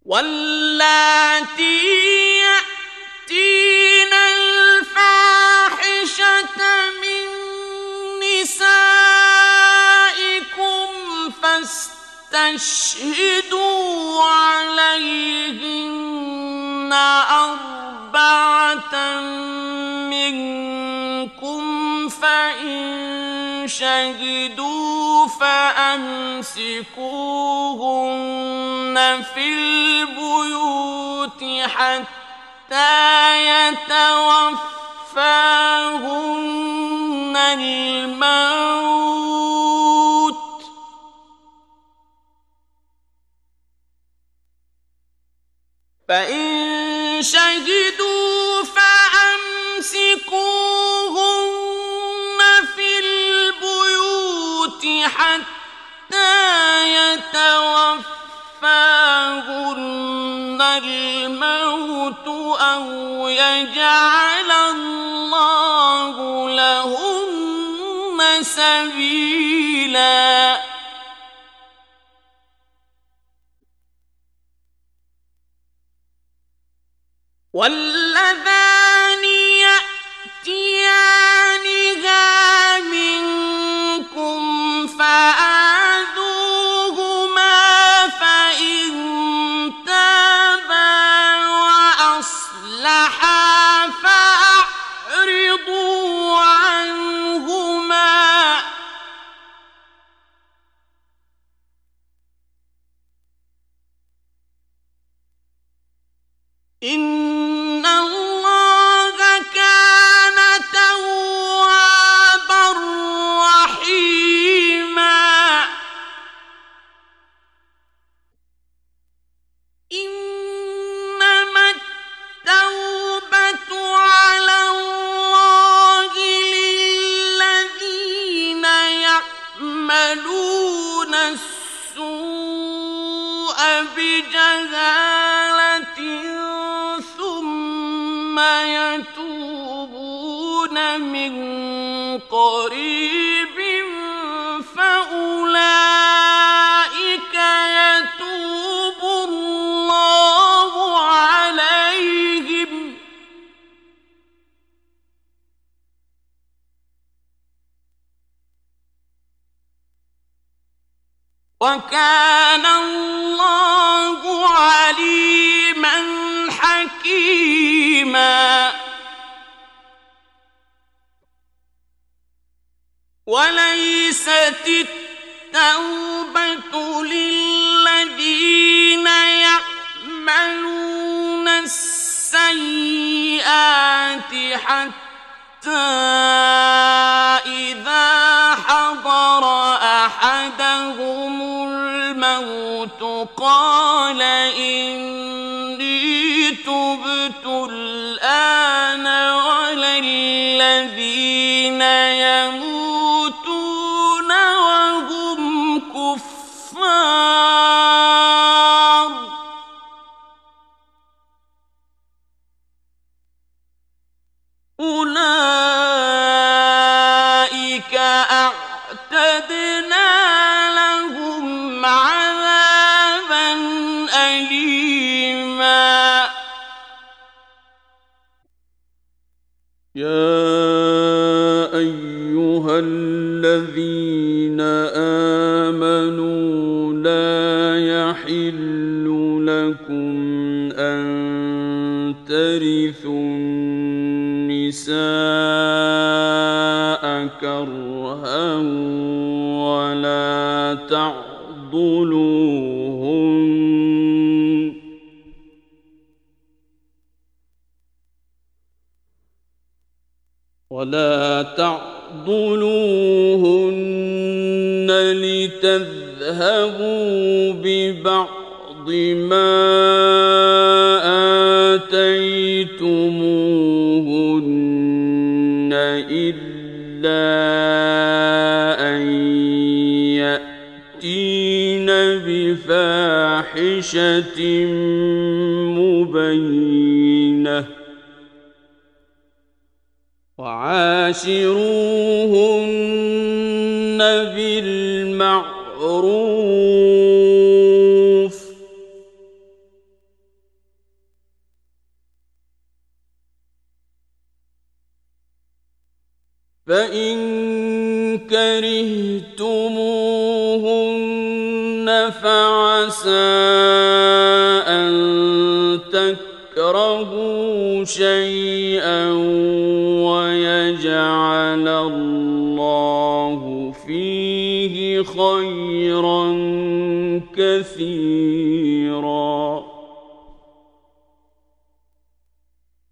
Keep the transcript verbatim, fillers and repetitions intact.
واللاتي يأتين الفاحشة من نسائكم فاستشهدوا عليهن أربعة منكم فإن شهدوا فأمسكوهن في البيوت حتى يتوفاهن الموت فإن شهدوا فأمسكوهن في البيوت حتى يتوفاهن الموت أو يجعل الله لهن سبيلا. واللذان يأتيانها منكم فآذوهما فإن تابا وأصلحا فأعرضوا عنهما إن الله كان توابا رحيما. إنما التوبة على الله للذين يعملون السوء بجهالة يتوبون من قريب فأولئك يتوب الله عليهم وكان الله عليما حكيما. وليست التوبة للذين يعملون السيئات حتى إذا حضر أحدهم الموت قال إني تبت الآن ولا الذين يموتون وهم كفار أولئك أعتدنا لهم عذابا أليما. يا أيها الذين آمنوا لا يحل لكم أن ترثوا النساء كرها ولا تعضلوهن ولا تعضلوهن لتذهبوا ببعض ما آتيتموهن إلا أن يأتين بفاحشة مبينة وعاشروهن بالمعروف فإن كرهتموهن فعسى أن تكرهوا شيئا ويجعل الله فيه خيرا كثيرا.